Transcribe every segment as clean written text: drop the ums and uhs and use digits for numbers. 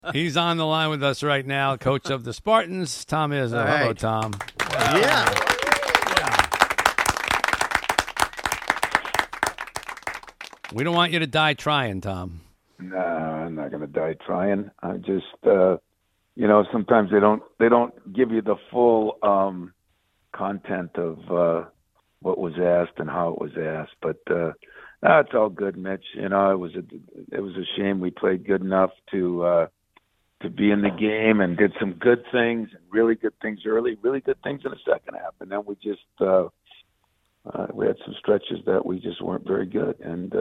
He's on the line with us right now, coach of the Spartans, Tom Izzo. All Hello, right. Tom. Yeah. We don't want you to die trying, Tom. No, I'm not going to die trying. I just, sometimes they don't give you the full content of what was asked and how it was asked. But it's all good, Mitch. It was a shame we played good enough to be in the game and did some good things and really good things early, really good things in the second half, and then we just we had some stretches that we just weren't very good.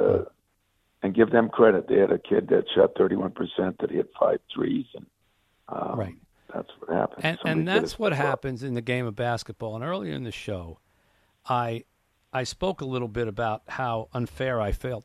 And give them credit. They had a kid that shot 31% that hit 5 threes, and Right. that's what happened. And that's what happens in the game of basketball. And earlier in the show, I spoke a little bit about how unfair I feel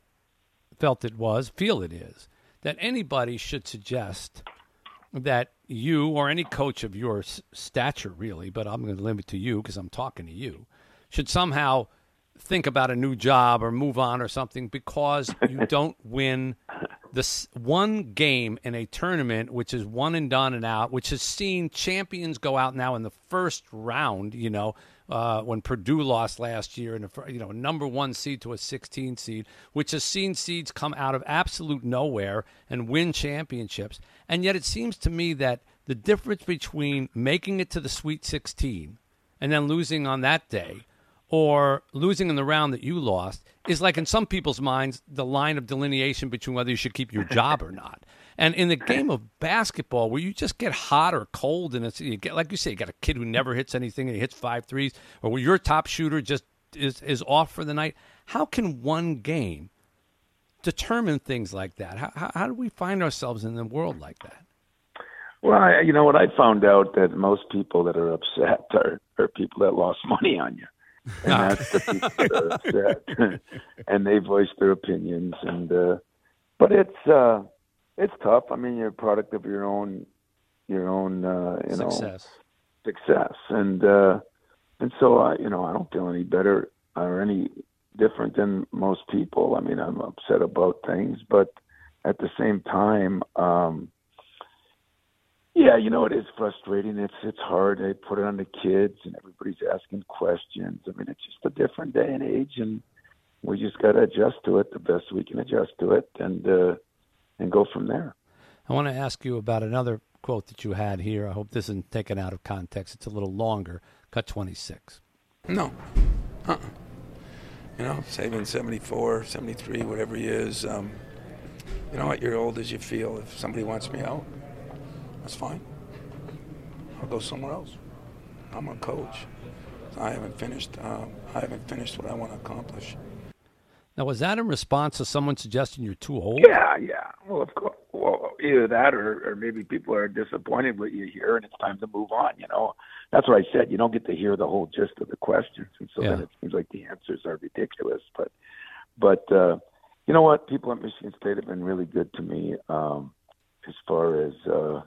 it is, that anybody should suggest that you or any coach of your stature, really, but I'm going to limit to you because I'm talking to you, should somehow think about a new job or move on or something because you don't win this one game in a tournament, which is one and done and out, which has seen champions go out now in the first round, when Purdue lost last year, and a number 1 seed to a 16 seed, which has seen seeds come out of absolute nowhere and win championships. And yet it seems to me that the difference between making it to the Sweet 16 and then losing on that day or losing in the round that you lost is like, in some people's minds, the line of delineation between whether you should keep your job or not. And in the game of basketball, where you just get hot or cold, and you get, like you say, you got a kid who never hits anything and he hits 5 threes, or where your top shooter just is off for the night, how can one game determine things like that? How do we find ourselves in a world like that? Well, what I found out, that most people that are upset are people that lost money on you. And that's the people that are upset. And they voice their opinions. But it's tough. I mean, you're a product of your own Success. And so I don't feel any better or any different than most people. I mean, I'm upset about things, but at the same time, it is frustrating. It's hard. They put it on the kids, and everybody's asking questions. I mean, it's just a different day and age, and we just got to adjust to it the best we can adjust to it, and go from there. I want to ask you about another quote that you had here. I hope this isn't taken out of context. It's a little longer. Cut 26. No. Saving 74, 73, whatever he is. At your old as you feel. If somebody wants me out, that's fine. I'll go somewhere else. I'm a coach. I haven't finished what I want to accomplish. Now, was that in response to someone suggesting you're too old? Yeah. Well, of course. Well, either that or maybe people are disappointed what you hear and it's time to move on, That's what I said. You don't get to hear the whole gist of the questions, and so then it seems like the answers are ridiculous. But you know what? People at Michigan State have been really good to me as far as,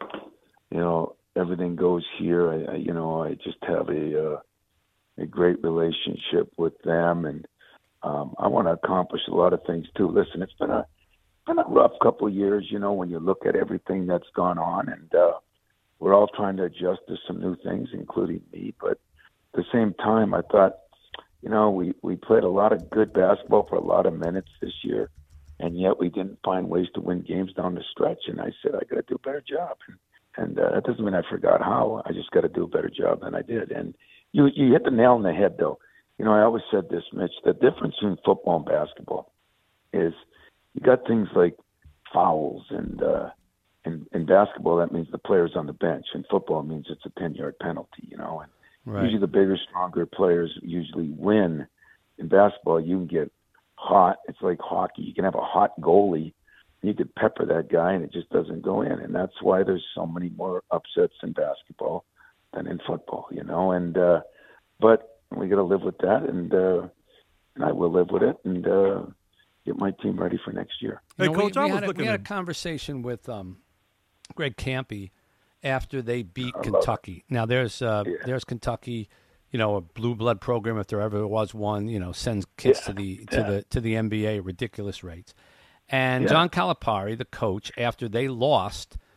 everything goes here. I just have a great relationship with them, and I want to accomplish a lot of things too. Listen, it's been a rough couple of years, when you look at everything that's gone on, and we're all trying to adjust to some new things, including me. But at the same time, I thought, we played a lot of good basketball for a lot of minutes this year, and yet we didn't find ways to win games down the stretch. And I said, I got to do a better job. And that doesn't mean I forgot how. I just got to do a better job than I did. And you hit the nail on the head, though. I always said this, Mitch, the difference between football and basketball is you got things like fouls, and in basketball, that means the player's on the bench. In football, it means it's a 10-yard penalty, and Right. Usually the bigger, stronger players usually win. In basketball, you can get hot. It's like hockey. You can have a hot goalie. You could pepper that guy, and it just doesn't go in. And that's why there's so many more upsets in basketball than in football, And but we got to live with that, and I will live with it, and get my team ready for next year. Hey, Coach, we had a conversation with Greg Campy after they beat Kentucky. Now there's Kentucky, a blue blood program, if there ever was one, sends kids to the NBA at ridiculous rates. And John Calipari, the coach, after they lost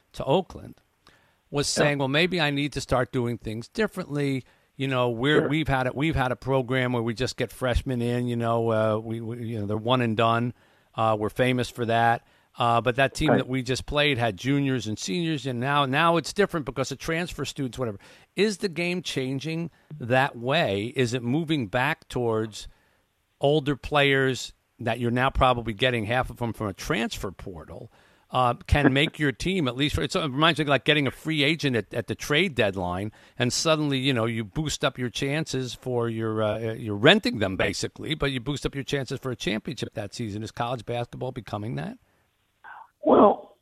to Oakland was saying, well, maybe I need to start doing things differently. You know, we've had a program where we just get freshmen in. You know, they're one and done. We're famous for that. But that team that we just played had juniors and seniors, and now it's different because of transfer students, whatever. Is the game changing that way? Is it moving back towards older players that you're now probably getting half of them from a transfer portal? Can make your team at least. It reminds me like getting a free agent at the trade deadline, and suddenly you boost up your chances for you're renting them basically, but you boost up your chances for a championship that season. Is college basketball becoming that? Well,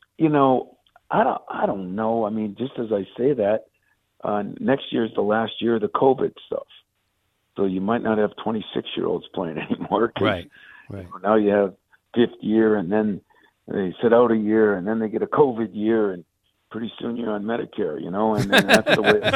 I don't know. I mean, just as I say that, next year's the last year of the COVID stuff, so you might not have 26-year-olds playing anymore. Right. Now you have fifth year, and then they sit out a year, and then they get a COVID year, and pretty soon you're on Medicare, and that's the way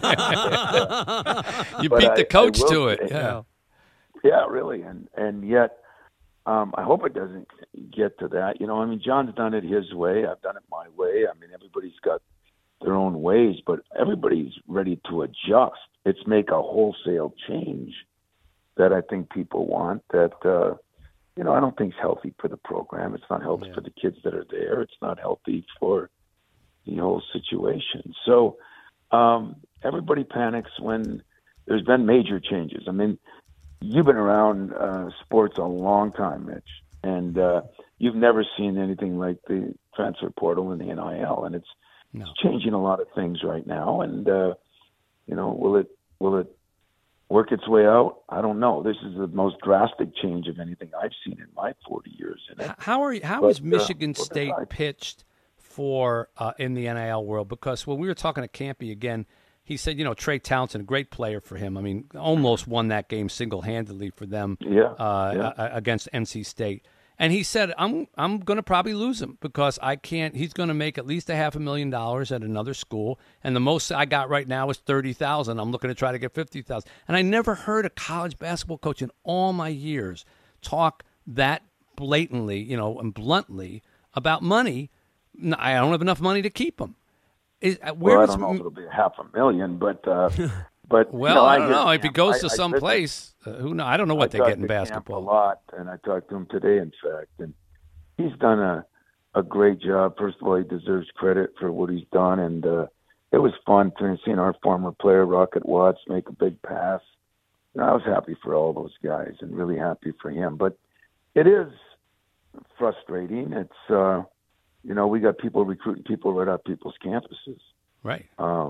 it works. You beat the coach to it. Yeah, really. And yet, I hope it doesn't get to that. I mean, John's done it his way. I've done it my way. I mean, everybody's got their own ways, but everybody's ready to adjust. It's make a wholesale change that I think people want that, I don't think it's healthy for the program. It's not healthy for the kids that are there. It's not healthy for the whole situation. So everybody panics when there's been major changes. I mean, you've been around sports a long time, Mitch, and you've never seen anything like the transfer portal and the NIL, and it's changing a lot of things right now. And will it work its way out? I don't know. This is the most drastic change of anything I've seen in my 40 years in it. How is Michigan State pitched for in the NIL world? Because when we were talking to Campy again, he said, Trey Townsend, a great player for him. I mean, almost won that game single-handedly for them against NC State. And he said, I'm going to probably lose him because I can't. He's going to make at least $500,000 at another school, and the most I got right now is $30,000. I'm looking to try to get $50,000. And I never heard a college basketball coach in all my years talk that blatantly, and bluntly about money. I don't have enough money to keep him. I don't know if it'll be $500,000, but well, I don't know if he goes to some place. Who knows? I don't know what they get in basketball. Camp a lot, and I talked to him today, in fact, and he's done a great job. First of all, he deserves credit for what he's done, and it was fun seeing our former player Rocket Watts make a big pass. I was happy for all those guys, and really happy for him. But it is frustrating. It's we got people recruiting people right off people's campuses. Right.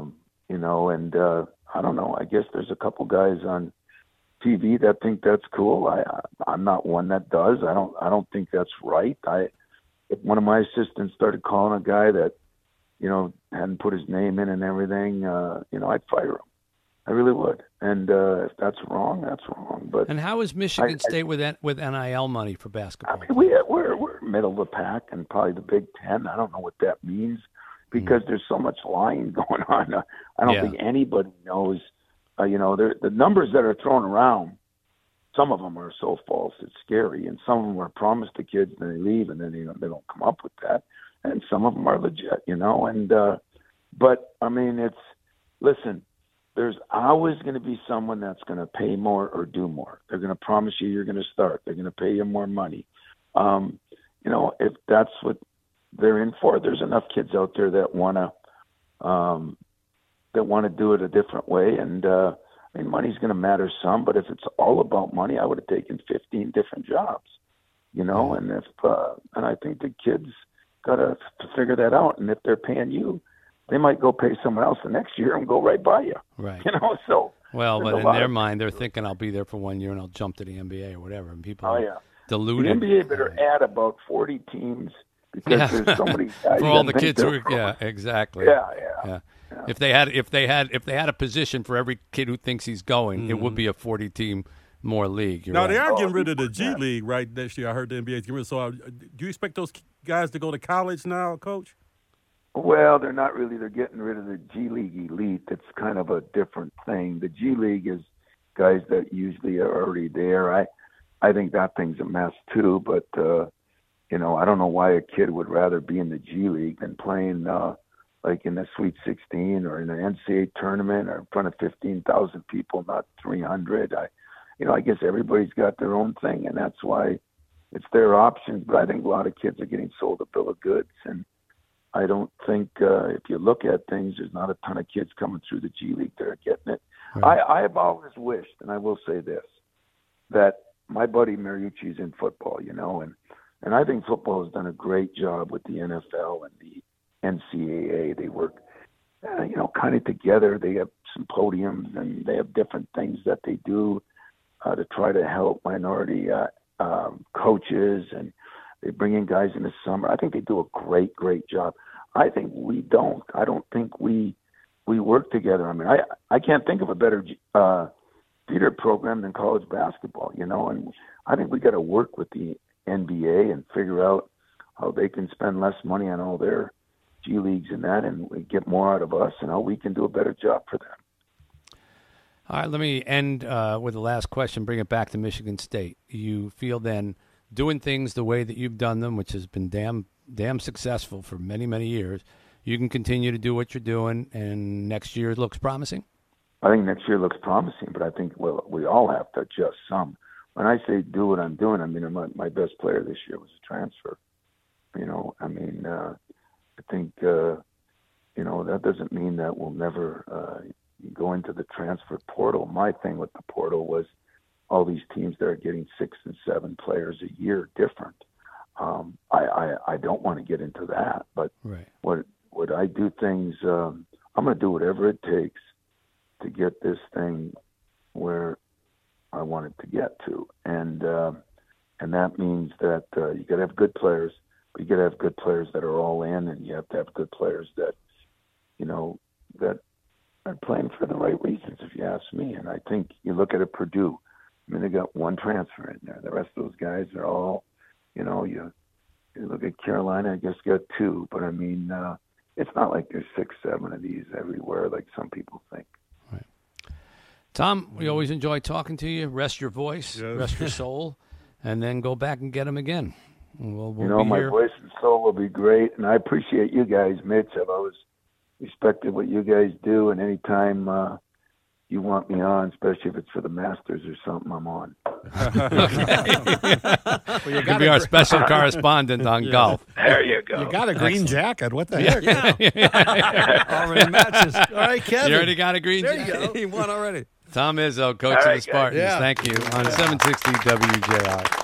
And I don't know. I guess there's a couple guys on TV that think that's cool. I'm not one that does. I don't think that's right. If one of my assistants started calling a guy that, hadn't put his name in and everything, I'd fire him. I really would. And if that's wrong, that's wrong. But and how is Michigan State with NIL money for basketball? I mean, we're middle of the pack and probably the Big Ten. I don't know what that means because there's so much lying going on. I don't think anybody knows. The numbers that are thrown around, some of them are so false it's scary, and some of them are promised to kids and they leave and then they don't come up with that, and some of them are legit. And but I mean, listen. There's always going to be someone that's going to pay more or do more. They're going to promise you you're going to start. They're going to pay you more money. If that's what they're in for, there's enough kids out there that want to do it a different way. And money's going to matter some, but if it's all about money, I would have taken 15 different jobs. And and I think the kids got to figure that out. And if they're paying you, they might go pay someone else the next year and go right by you. Right. So. Well, but in their mind, they're thinking I'll be there for 1 year and I'll jump to the NBA or whatever. And people are deluded. The NBA better add about 40 teams because there's so many guys for all the kids who exactly. Yeah. If they had a position for every kid who thinks he's going, it would be a 40-team more league. Now, they are getting rid of the G League right next year. I heard the NBA is getting rid of. So do you expect those guys to go to college now, Coach? Well, they're not really. They're getting rid of the G League elite. It's kind of a different thing. The G League is guys that usually are already there. I think that thing's a mess too. But I don't know why a kid would rather be in the G League than playing like in the Sweet 16 or in an NCAA tournament or in front of 15,000 people, not 300. I guess everybody's got their own thing, and that's why it's their options. But I think a lot of kids are getting sold a bill of goods, and I don't think if you look at things, there's not a ton of kids coming through the G League that are getting it. Right. I have always wished, and I will say this, that my buddy Mariucci's in football, and I think football has done a great job with the NFL and the NCAA. They work, kind of together. They have symposiums and they have different things that they do to try to help minority coaches, and they bring in guys in the summer. I think they do a great, great job. I think we don't. I don't think we work together. I mean, I can't think of a better feeder program than college basketball, and I think we got to work with the NBA and figure out how they can spend less money on all their G Leagues and that, and we get more out of us, and how we can do a better job for them. All right, let me end with the last question, bring it back to Michigan State. You feel then doing things the way that you've done them, which has been damn successful for many, many years, you can continue to do what you're doing, and next year looks promising? I think next year looks promising, but I think we all have to adjust some. When I say do what I'm doing, I mean my best player this year was a transfer. I think that doesn't mean that we'll never go into the transfer portal. My thing with the portal was all these teams that are getting 6 and 7 players a year different. I don't want to get into that, but right. What I do things, I'm going to do whatever it takes to get this thing where I want it to get to, and that means that you got to have good players, but you got to have good players that are all in, and you have to have good players that that are playing for the right reasons, if you ask me. And I think you look at it, Purdue. I mean, they got one transfer in there. The rest of those guys are all, you look at Carolina, I guess got 2, but I mean, it's not like there's 6, 7 of these everywhere like some people think. Right. Tom, we always enjoy talking to you. Rest your voice, rest your soul, and then go back and get them again. We'll my voice and soul will be great, and I appreciate you guys, Mitch. I've always respected what you guys do, and anytime you want me on, especially if it's for the Masters or something, I'm on. You can be our special correspondent on golf. There you go. You got a green jacket. What the heck? Already matches. All right, Kevin. You already got a green there jacket. You go. He won already. Tom Izzo, coach of the Spartans. Yeah. Thank you on 760 WJR.